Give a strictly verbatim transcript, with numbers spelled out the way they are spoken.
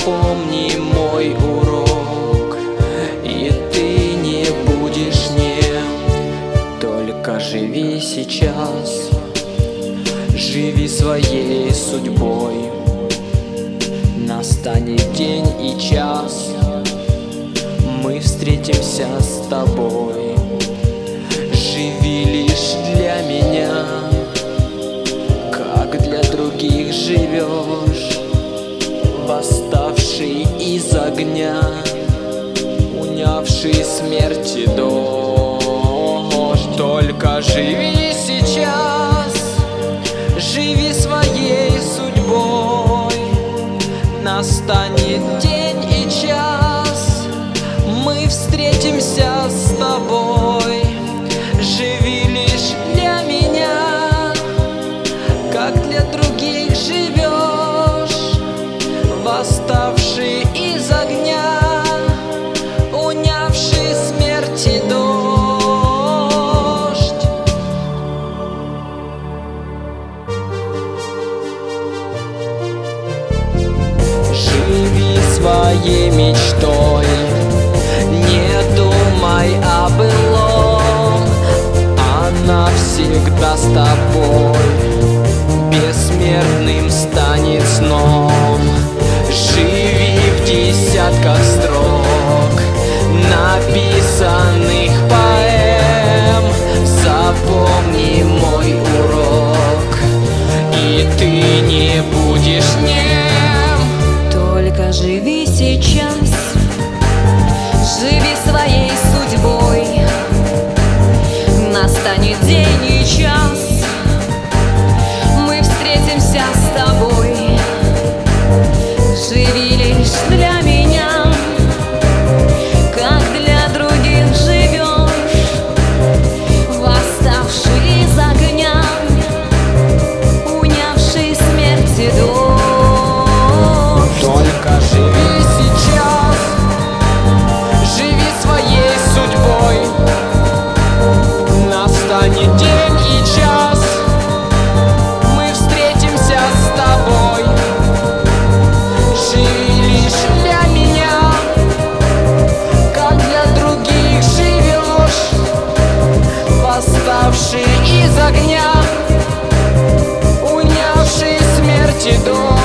Запомни мой урок, и ты не будешь нем. Только живи сейчас, живи своей судьбой. Настанет день и час, мы встретимся с тобой. Живи лишь для меня, как для других живешь, восставший из огня, унявший смерти дождь. Только живи сейчас, живи своей судьбой. Настанет день и час, мы встретимся с тобой. Живи лишь для меня, как для других живешь, восставший из огня, унявший смерти дождь. Живи своей мечтой, не думай о былом, она всегда с тобой, бессмертным станет сном. Живи в десятках строк, написанных поэм. Запомни мой урок, и ты не будешь нем. Только живи сейчас, живи своей судьбой. Настанет день и час, мы встретимся с тобой. Живи лишь для меня, как для других живешь, восставший из огня, унявший смерти дождь. Только живи сейчас, живи своей судьбой. Настанет день и час, мы встретимся с тобой. Живи лишь для меня, как для других живешь, восставший из огня, унявший смерти дождь.